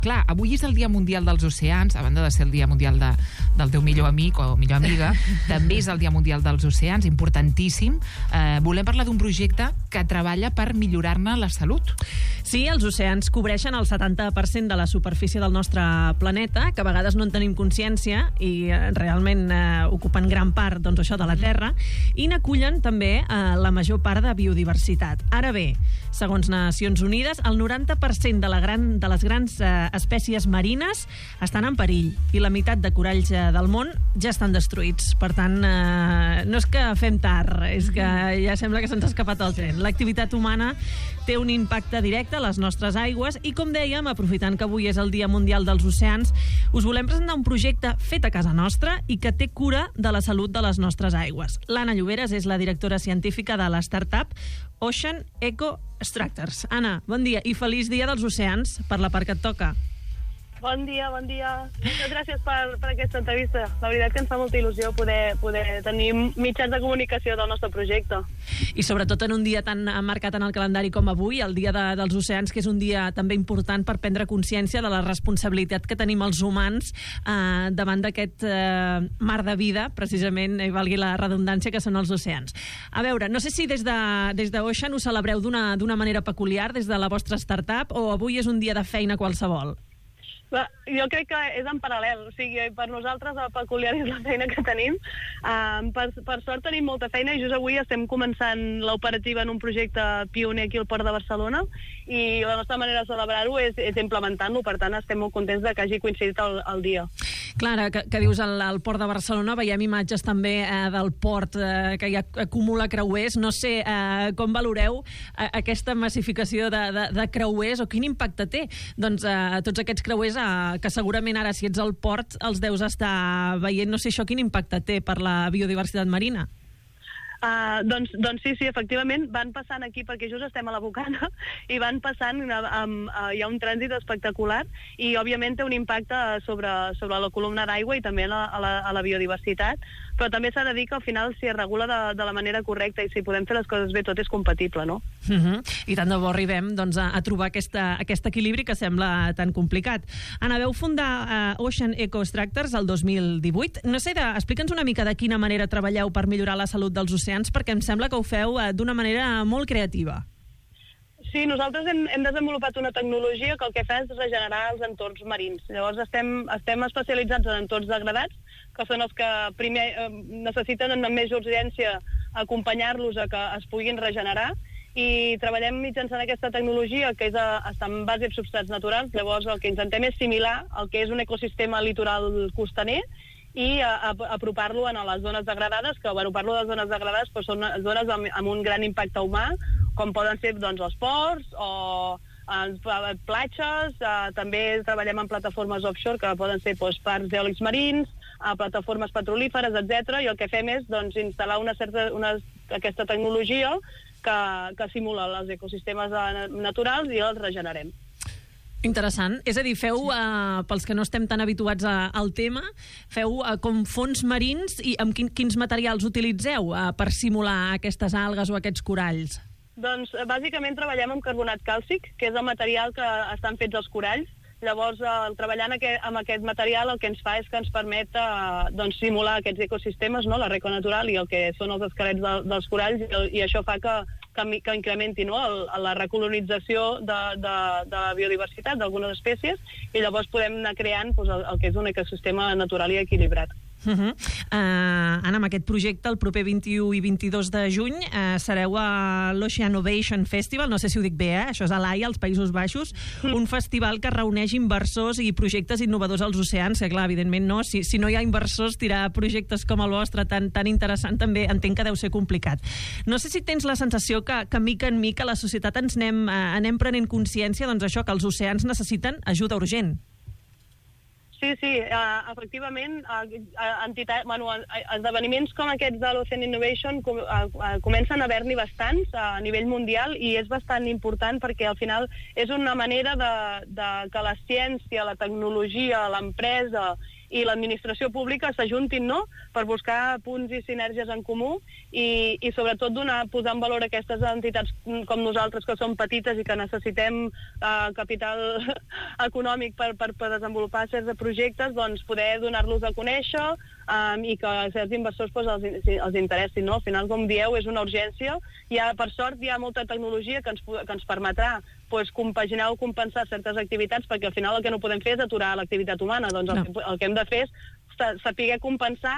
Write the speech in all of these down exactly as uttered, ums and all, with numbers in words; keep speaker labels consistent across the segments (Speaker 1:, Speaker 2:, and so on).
Speaker 1: Clar, avui és el Dia Mundial dels Oceans, a banda de ser el Dia Mundial de, del teu millor amic o millor amiga, també és el Dia Mundial dels Oceans, importantíssim. Eh, volem parlar d'un projecte que treballa per millorar-ne la salut.
Speaker 2: Sí, els oceans cobreixen el setanta per cent de la superfície del nostre planeta, que a vegades no en tenim consciència i eh, realment eh, ocupen gran part, doncs, això de la Terra, i n'acullen també eh, la major part de biodiversitat. Ara bé, segons Nacions Unides, el noranta per cent de, la gran, de les grans eh, espècies marines estan en perill i la meitat de coralls eh, del món ja estan destruïts. Per tant, eh, no és que fem tard, és que ja sembla que se'ns ha escapat el tren. L'activitat humana té un impacte directe a les nostres aigües i, com dèiem, aprofitant que avui és el Dia Mundial dels Oceans, us volem presentar un projecte fet a casa nostra i que té cura de la salut de les nostres aigües. L'Anna Lloberes és la directora científica de la startup Ocean Eco Structures. Anna, bon dia i feliç Dia dels Oceans per la part que et toca.
Speaker 3: Bon dia, bon dia. Moltes gràcies per, per aquesta entrevista. La veritat que ens fa molta il·lusió poder, poder tenir mitjans de comunicació del nostre projecte.
Speaker 2: I sobretot en un dia tan marcat en el calendari com avui, el Dia de, dels Oceans, que és un dia també important per prendre consciència de la responsabilitat que tenim els humans eh, davant d'aquest eh, mar de vida, precisament, i valgui la redundància, que són els oceans. A veure, no sé si des de, des de Ocean ho celebreu d'una d'una manera peculiar, des de la vostra startup, o avui és un dia de feina qualsevol?
Speaker 3: Jo crec que és en paral·lel, o sigui, per nosaltres el peculiar és la feina que tenim. Uh, per, per sort tenim molta feina i just avui estem començant l'operativa en un projecte pioner aquí al Port de Barcelona i la nostra manera de celebrar-ho és, és implementant-lo, per tant estem molt contents de que hagi coincidit el, el dia.
Speaker 2: Clara, que, que dius al, al Port de Barcelona, veiem imatges també eh, del port eh, que ja acumula creuers. No sé eh, com valoreu eh, aquesta massificació de, de, de creuers o quin impacte té doncs, eh, tots aquests creuers que segurament ara, si ets al port, els deus estar veient. No sé això quin impacte té per la biodiversitat marina.
Speaker 3: Uh, doncs, doncs sí, sí, efectivament van passant aquí perquè just estem a la Bocana i van passant, um, uh, hi ha un trànsit espectacular i òbviament té un impacte sobre, sobre la columna d'aigua i també a la, a, la, a la biodiversitat, però també s'ha de dir que al final si es regula de, de la manera correcta i si podem fer les coses bé, tot és compatible, no?
Speaker 2: Uh-huh. I tant de bo arribem doncs, a, a trobar aquesta, aquest equilibri que sembla tan complicat. Anna, veu fundar uh, Ocean Eco Structures el dos mil divuit. No sé, explica'ns una mica de quina manera treballeu per millorar la salut dels oceans, perquè em sembla que ho feu uh, d'una manera molt creativa.
Speaker 3: Sí, nosaltres hem, hem desenvolupat una tecnologia que el que fa és regenerar els entorns marins. Llavors estem, estem especialitzats en entorns degradats, que són els que primer eh, necessiten amb més urgència acompanyar-los a que es puguin regenerar, i treballem mitjançant aquesta tecnologia que és a, està en base a substrats naturals. Llavors el que intentem és similar al que és un ecosistema litoral costaner i a, a, apropar-lo a les zones degradades, que bueno, parlo de zones degradades, però són zones amb, amb un gran impacte humà, com poden ser doncs, els ports o eh, platges. Eh, també treballem en plataformes offshore, que poden ser doncs, parcs eòlics marins, eh, plataformes petrolíferes, etcètera. I el que fem és doncs, instal·lar una certa, una, aquesta tecnologia que, que simula els ecosistemes naturals i els regenerem.
Speaker 2: Interessant. És a dir, feu, eh, pels que no estem tan habituats a, al tema, feu eh, com fons marins i amb quin, quins materials utilitzeu eh, per simular aquestes algues o aquests coralls?
Speaker 3: Doncs, bàsicament treballem amb carbonat càlcic, que és el material que estan fets els coralls. Llavors, eh, treballant aquest, amb aquest material el que ens fa és que ens permet eh, doncs, simular aquests ecosistemes, no? La reco natural i el que són els esquelets de, dels coralls, i, i això fa que, que, que incrementi, no? el, la recolonització de, de, de la biodiversitat d'algunes espècies, i llavors podem anar creant doncs, el, el que és un ecosistema natural i equilibrat.
Speaker 2: Uh-huh. uh, Anna, amb aquest projecte el proper vint-i-u i vint-i-dos de juny uh, sereu a l'Oceanovation Festival, no sé si ho dic bé, eh? Això és a l'Haia, als Països Baixos, un festival que reuneix inversors i projectes innovadors als oceans, que clar, evidentment no, si, si no hi ha inversors, tirar projectes com el vostre tan, tan interessant també entenc que deu ser complicat. No sé si tens la sensació que, que mica en mica la societat ens anem, uh, anem prenent consciència doncs això, que els oceans necessiten ajuda urgent.
Speaker 3: Sí, sí, uh, efectivament, uh, entitat, bueno, esdeveniments com aquests de l'Ocean Innovation com, uh, uh, comencen a haver-n'hi bastants uh, a nivell mundial, i és bastant important perquè al final és una manera de, de que la ciència, la tecnologia, l'empresa i l'administració pública s'ajuntin, no?, per buscar punts i sinergies en comú i, i sobretot donar, posar en valor aquestes entitats com nosaltres, que som petites i que necessitem eh, capital econòmic per, per, per desenvolupar certs projectes, doncs poder donar-los a conèixer um, i que certs inversors pues, els, els interessin, no? Al final, com dieu, és una urgència. Hi ha, per sort, hi ha molta tecnologia que ens, que ens permetrà pues, compaginar o compensar certes activitats, perquè al final el que no podem fer és aturar l'activitat humana. Doncs el, no. el que hem de fer és saber compensar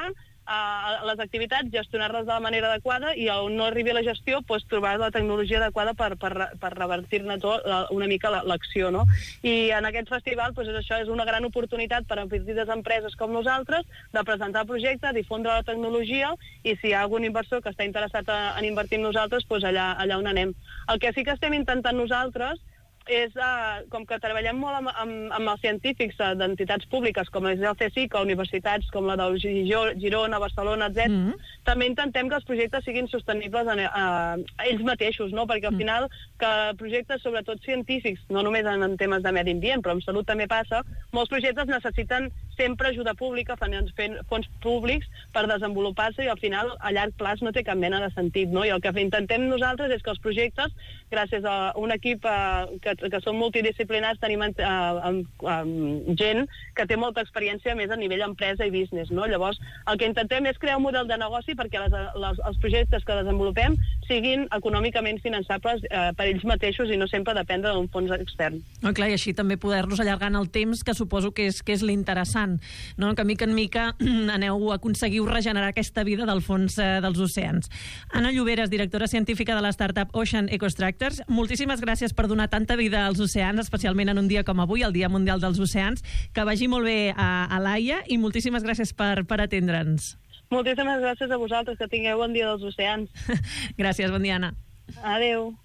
Speaker 3: uh, les activitats, gestionar-les de la manera adequada i on no arribi la gestió, pues, trobar la tecnologia adequada per, per, per revertir-ne tot, una mica l'acció, no? I en aquest festival pues, és això és una gran oportunitat per a petites empreses com nosaltres de presentar projectes, difondre la tecnologia i si hi ha algun inversor que està interessat en invertir en nosaltres, pues, allà, allà on anem. El que sí que estem intentant nosaltres és, uh, com que treballem molt amb, amb, amb els científics uh, d'entitats públiques com és el CSIC, universitats com la del Girona, Barcelona, etcètera, mm -hmm. també intentem que els projectes siguin sostenibles en, uh, ells mateixos, no? Perquè al final que projectes, sobretot científics, no només en, en temes de medi ambient, però en salut també passa, molts projectes necessiten sempre ajuda pública, fent, fent fons públics per desenvolupar-se i al final a llarg plaç no té cap mena de sentit, no? I el que intentem nosaltres és que els projectes, gràcies a un equip uh, que que són multidisciplinars, tenim uh, um, um, gent que té molta experiència més a nivell empresa i business, no? Llavors, el que intentem és crear un model de negoci perquè les, les, els projectes que desenvolupem siguin econòmicament finançables uh, per ells mateixos i no sempre dependre d'un fons extern.
Speaker 2: Oh, clar, i així també poder-los allargar en el temps, que suposo que és, que és l'interessant, no? Que mica en mica aneu, aconseguiu regenerar aquesta vida del fons uh, dels oceans. Anna Lloberes, directora científica de la startup Ocean Ecostructures, moltíssimes gràcies per donar tanta vida als oceans, especialment en un dia com avui, el Dia Mundial dels Oceans. Que vagi molt bé a, a l'Aia i moltíssimes gràcies per, per atendre'ns.
Speaker 3: Moltíssimes gràcies a vosaltres, que tingueu bon dia dels oceans.
Speaker 2: Gràcies, bon dia, Anna.
Speaker 3: Adéu.